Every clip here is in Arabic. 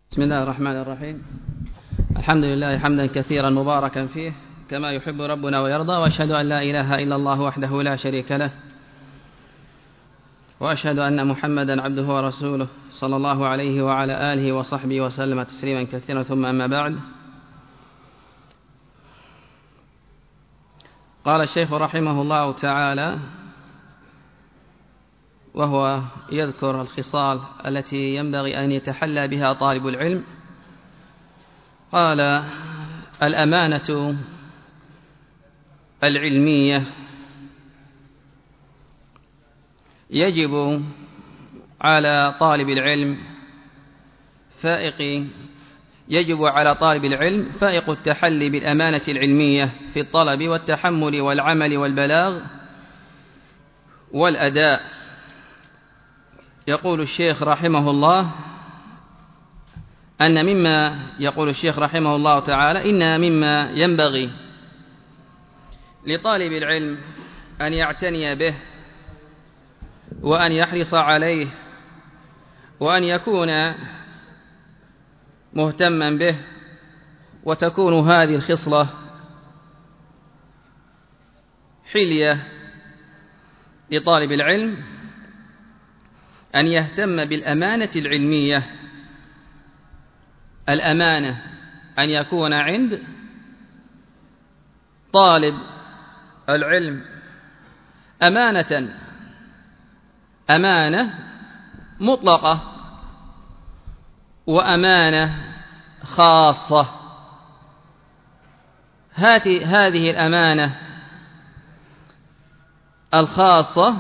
بسم الله الرحمن الرحيم. الحمد لله حمدا كثيرا مباركا فيه كما يحب ربنا ويرضى، وأشهد أن لا إله إلا الله وحده لا شريك له، وأشهد أن محمدا عبده ورسوله صلى الله عليه وعلى آله وصحبه وسلم تسليما كثيرا. ثم أما بعد، قال الشيخ رحمه الله تعالى وهو يذكر الخصال التي ينبغي أن يتحلى بها طالب العلم، قال: الأمانة العلمية يجب على طالب العلم فائق التحلي بالأمانة العلمية في الطلب والتحمل والعمل والبلاغ والأداء. يقول الشيخ رحمه الله تعالى: إن مما ينبغي لطالب العلم أن يعتني به وأن يحرص عليه وأن يكون مهتما به، وتكون هذه الخصلة حلية لطالب العلم، أن يهتم بالأمانة العلمية. الأمانة أن يكون عند طالب العلم أمانة مطلقة وأمانة خاصة. هذه الأمانة الخاصة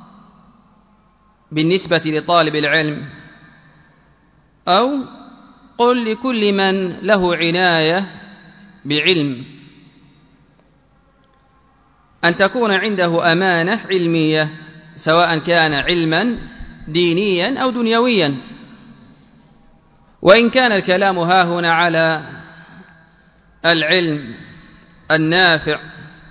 بالنسبة لطالب العلم، أو قل لكل من له عناية بعلم، أن تكون عنده أمانة علمية، سواء كان علما دينيا أو دنيويا. وإن كان الكلام هاهنا على العلم النافع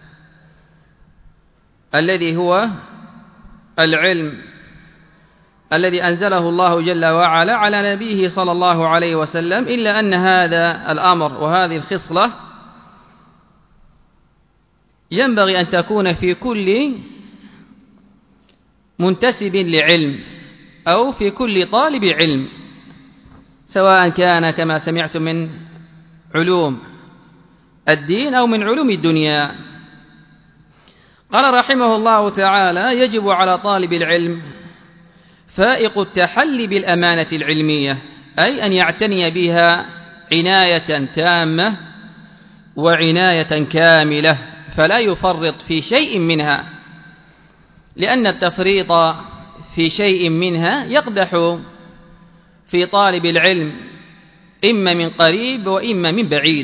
الذي هو العلم الذي أنزله الله جل وعلا على نبيه صلى الله عليه وسلم، إلا أن هذا الأمر وهذه الخصلة ينبغي أن تكون في كل منتسب لعلم أو في كل طالب علم، سواء كان كما سمعتم من علوم الدين أو من علوم الدنيا. قال رحمه الله تعالى: يجب على طالب العلم فائق التحلي بالأمانة العلمية، أي أن يعتني بها عناية تامة وعناية كاملة، فلا يفرط في شيء منها، لأن التفريط في شيء منها يقدح في طالب العلم إما من قريب وإما من بعيد،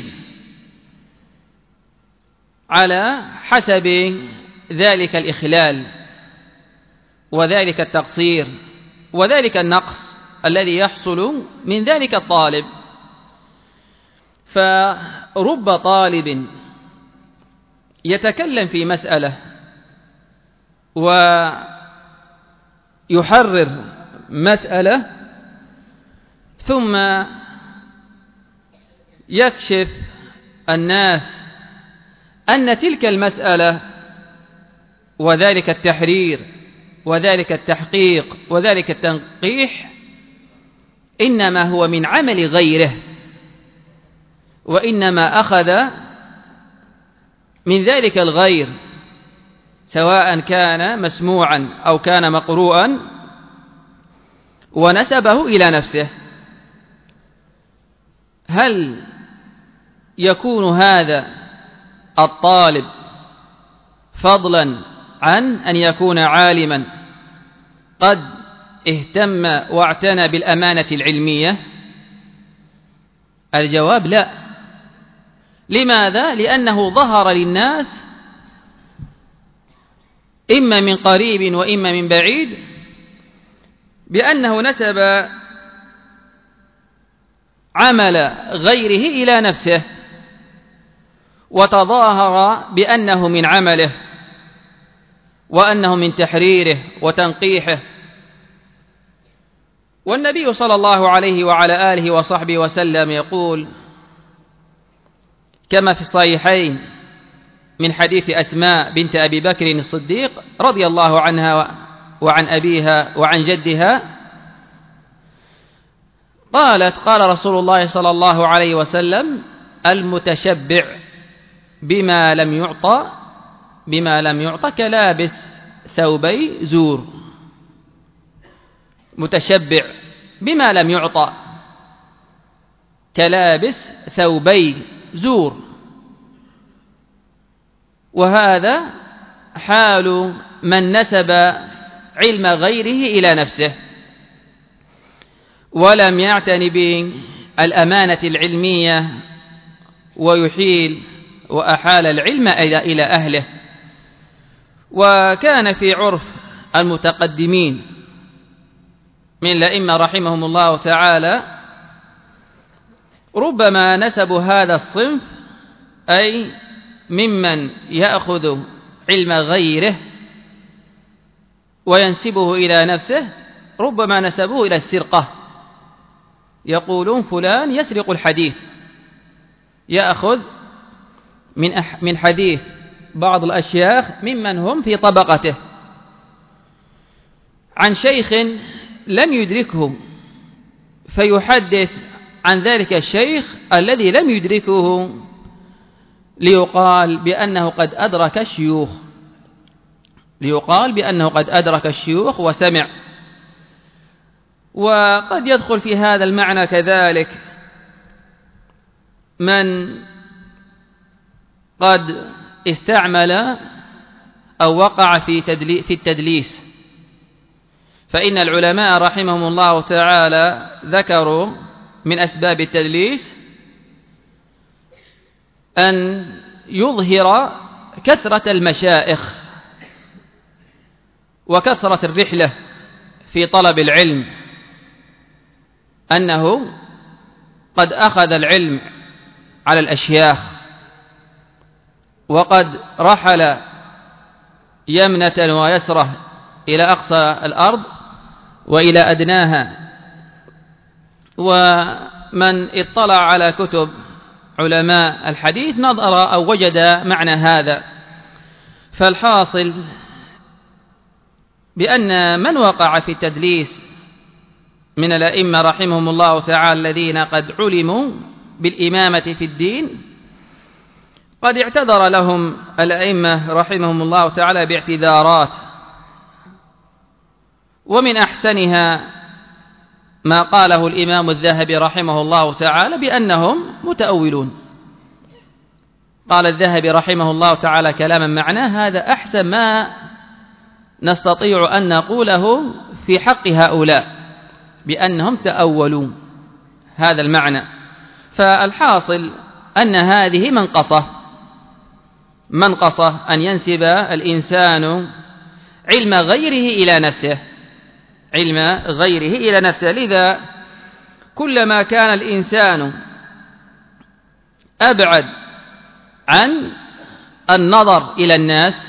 على حسب ذلك الإخلال وذلك التقصير وذلك النقص الذي يحصل من ذلك الطالب. فرب طالب يتكلم في مسألة ويحرر مسألة، ثم يكشف الناس أن تلك المسألة وذلك التحرير وذلك التحقيق وذلك التنقيح إنما هو من عمل غيره، وإنما أخذ من ذلك الغير، سواء كان مسموعا أو كان مقروءا، ونسبه إلى نفسه. هل يكون هذا الطالب فضلا عن أن يكون عالما قد اهتم واعتنى بالأمانة العلمية؟ الجواب لا. لماذا؟ لأنه ظهر للناس إما من قريب وإما من بعيد بأنه نسب عمل غيره إلى نفسه، وتظاهر بأنه من عمله وأنه من تحريره وتنقيحه، والنبي صلى الله عليه وعلى آله وصحبه وسلم يقول كما في الصحيحين من حديث أسماء بنت أبي بكر الصديق رضي الله عنها وعن أبيها وعن جدها قالت قال رسول الله صلى الله عليه وسلم المتشبع بما لم يعطى كلابس ثوبي زور. متشبع بما لم يعطى كلابس ثوبي زور. وهذا حال من نسب علم غيره إلى نفسه ولم يعتن بالأمانة العلمية وأحال العلم إلى أهله. وكان في عرف المتقدمين من الأئمة رحمهم الله تعالى ربما نسبوا هذا الصنف أي ممن يأخذ علم غيره وينسبه إلى نفسه ربما نسبوه إلى السرقة. يقولون فلان يسرق الحديث، يأخذ من حديث بعض الأشياخ ممن هم في طبقته عن شيخ لم يدركه فيحدث عن ذلك الشيخ الذي لم يدركه ليقال بأنه قد أدرك الشيوخ وسمع. وقد يدخل في هذا المعنى كذلك من قد استعمل أو وقع في التدليس. فإن العلماء رحمهم الله تعالى ذكروا من أسباب التدليس أن يظهر كثرة المشائخ وكثرة الرحلة في طلب العلم، أنه قد أخذ العلم على الأشياخ وقد رحل يمنة ويسرة إلى أقصى الأرض وإلى أدناها. ومن اطلع على كتب علماء الحديث نظر أو وجد معنى هذا. فالحاصل بأن من وقع في التدليس من الأئمة رحمهم الله تعالى الذين قد علموا بالإمامة في الدين قد اعتذر لهم الأئمة رحمهم الله تعالى باعتذارات، ومن أحسنها ما قاله الإمام الذهبي رحمه الله تعالى بأنهم متأولون. قال الذهبي رحمه الله تعالى كلاما معناه هذا أحسن ما نستطيع أن نقوله في حق هؤلاء بأنهم تأولوا هذا المعنى. فالحاصل أن هذه منقصة أن ينسب الإنسان علم غيره إلى نفسه. لذا كلما كان الإنسان أبعد عن النظر إلى الناس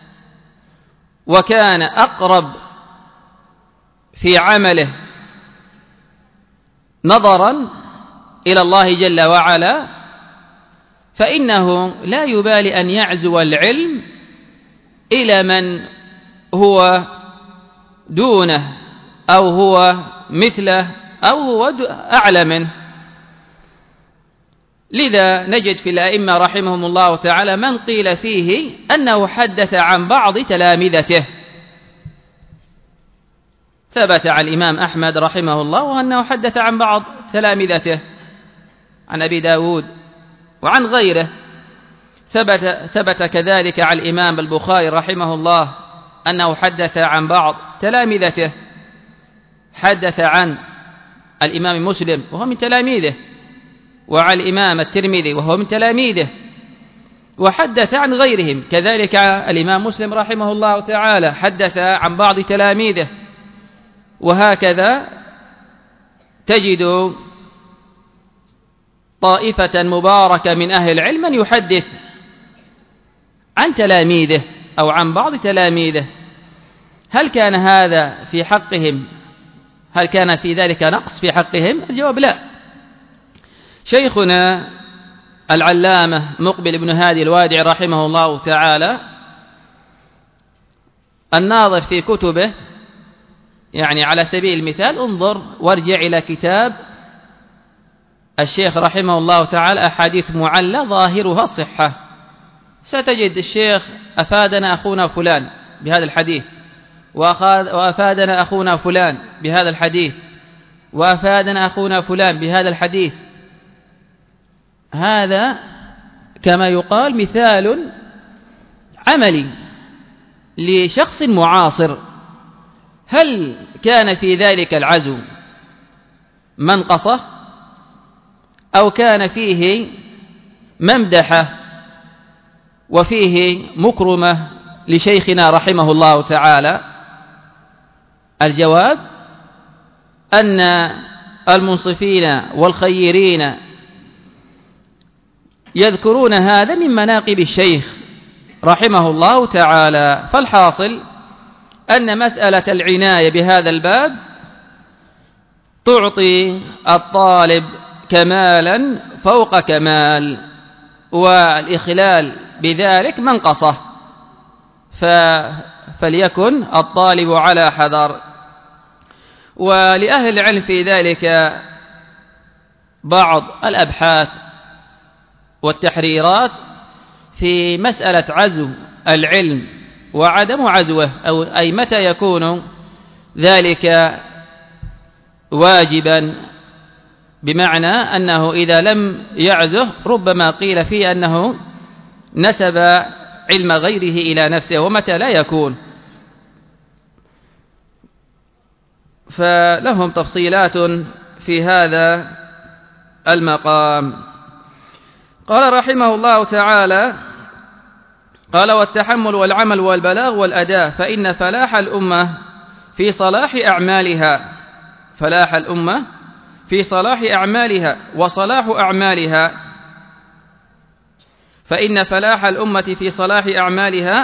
وكان أقرب في عمله نظرا إلى الله جل وعلا فإنه لا يبالي أن يعزو العلم إلى من هو دونه أو هو مثله أو هو أعلى منه. لذا نجد في الأئمة رحمهم الله تعالى من قيل فيه أنه حدث عن بعض تلامذته. ثبت عن الإمام أحمد رحمه الله أنه حدث عن بعض تلامذته عن أبي داود وعن غيره. ثبت كذلك عن الإمام البخاري رحمه الله أنه حدث عن بعض تلامذته. حدث عن الإمام مسلم وهو من تلاميذه، وعن الإمام الترمذي وهو من تلاميذه، وحدث عن غيرهم. كذلك الإمام مسلم رحمه الله تعالى حدث عن بعض تلاميذه. وهكذا تجد طائفة مباركة من أهل العلم من يحدث عن تلاميذه أو عن بعض تلاميذه. هل كان هذا في حقهم هل كان في ذلك نقص في حقهم؟ الجواب لا. شيخنا العلامة مقبل بن هادي الوادعي رحمه الله تعالى الناظر في كتبه، يعني على سبيل المثال انظر وارجع إلى كتاب الشيخ رحمه الله تعالى أحاديث معلى ظاهرها الصحة، ستجد الشيخ أفادنا أخونا فلان بهذا الحديث، وأفادنا أخونا فلان بهذا الحديث، وأفادنا أخونا فلان بهذا الحديث. هذا كما يقال مثال عملي لشخص معاصر. هل كان في ذلك العزو منقصة أو كان فيه ممدحة وفيه مكرمة لشيخنا رحمه الله تعالى؟ الجواب أن المنصفين والخيرين يذكرون هذا من مناقب الشيخ رحمه الله تعالى. فالحاصل أن مسألة العناية بهذا الباب تعطي الطالب كمالا فوق كمال، والإخلال بذلك منقصة، فليكن الطالب على حذر. ولأهل العلم في ذلك بعض الأبحاث والتحريرات في مسألة عزو العلم وعدم عزوه، أي متى يكون ذلك واجبا، بمعنى أنه إذا لم يعزه ربما قيل فيه أنه نسب علم غيره إلى نفسه، ومتى لا يكون. فلهم تفصيلات في هذا المقام. قال رحمه الله تعالى: قال: والتحمل والعمل والبلاغ والأداء، فإن فلاح الأمة في صلاح أعمالها، فلاح الأمة في صلاح أعمالها وصلاح أعمالها، فإن فلاح الأمة في صلاح أعمالها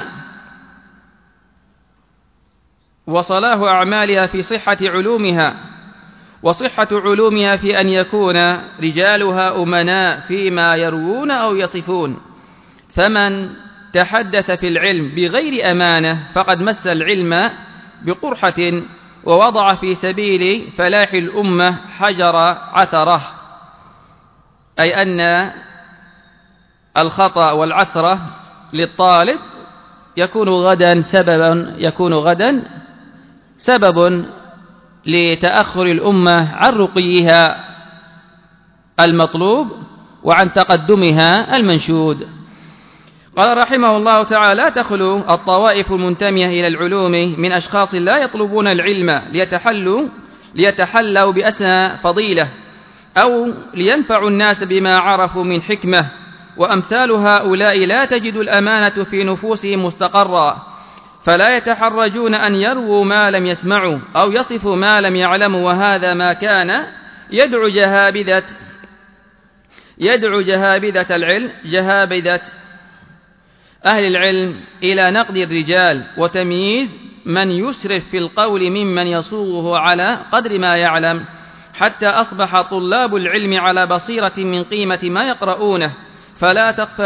وصلاح أعمالها في صحة علومها، وصحة علومها في أن يكون رجالها أمناء فيما يروون أو يصفون. فمن تحدث في العلم بغير أمانة فقد مس العلم بقرحة ووضع في سبيل فلاح الأمة حجر عثرة، أي أن الخطأ والعثرة للطالب يكون غدا سبب لتأخر الأمة عن رقيها المطلوب وعن تقدمها المنشود. قال رحمه الله تعالى: لا تخلو الطوائف المنتمية إلى العلوم من أشخاص لا يطلبون العلم ليتحلوا بأسنى فضيلة أو لينفعوا الناس بما عرفوا من حكمة، وأمثال هؤلاء لا تجد الأمانة في نفوسهم مستقرا، فلا يتحرجون أن يرووا ما لم يسمعوا أو يصفوا ما لم يعلموا، وهذا ما كان يدعو جهابذة أهل العلم إلى نقد الرجال وتمييز من يسرف في القول ممن يصوغه على قدر ما يعلم، حتى أصبح طلاب العلم على بصيرة من قيمة ما يقرؤونه، فلا تخفى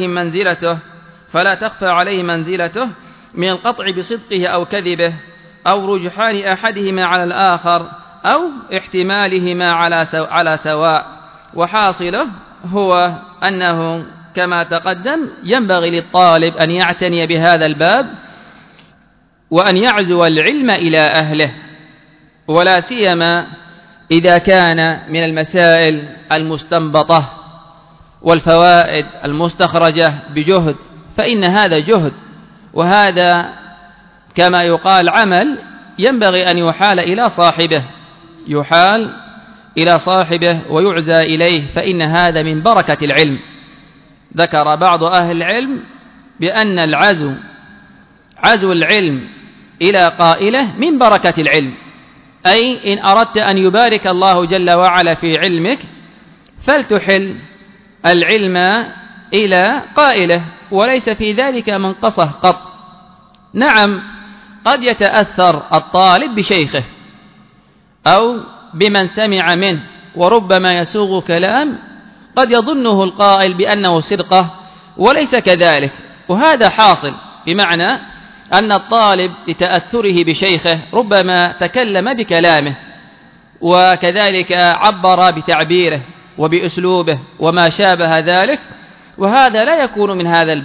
عليه منزلته من القطع بصدقه أو كذبه، أو رجحان أحدهما على الآخر، أو احتمالهما على سواء. وحاصله هو أنه كما تقدم ينبغي للطالب أن يعتني بهذا الباب وأن يعزو العلم إلى أهله، ولا سيما إذا كان من المسائل المستنبطة والفوائد المستخرجة بجهد، فإن هذا جهد، وهذا كما يقال عمل ينبغي أن يحال إلى صاحبه ويعزى إليه، فإن هذا من بركة العلم. ذكر بعض أهل العلم بأن عزو العلم إلى قائله من بركة العلم، أي إن أردت أن يبارك الله جل وعلا في علمك فلتحل العلم إلى قائله، وليس في ذلك منقصة قط. نعم، قد يتأثر الطالب بشيخه أو بمن سمع منه، وربما يسوغ كلام قد يظنه القائل بأنه سرقة وليس كذلك، وهذا حاصل، بمعنى أن الطالب لتأثره بشيخه ربما تكلم بكلامه، وكذلك عبر بتعبيره وبأسلوبه وما شابه ذلك، وهذا لا يكون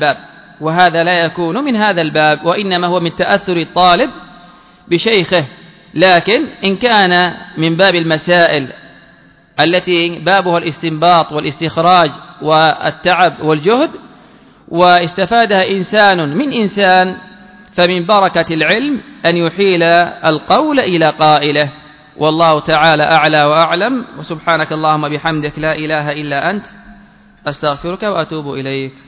من هذا الباب، وإنما هو من تأثر الطالب بشيخه. لكن إن كان من باب المسائل التي بابها الاستنباط والاستخراج والتعب والجهد، واستفادها إنسان من إنسان، فمن بركة العلم أن يحيل القول إلى قائله. والله تعالى أعلى وأعلم، وسبحانك اللهم بحمدك لا إله إلا أنت، أستغفرك وأتوب إليك.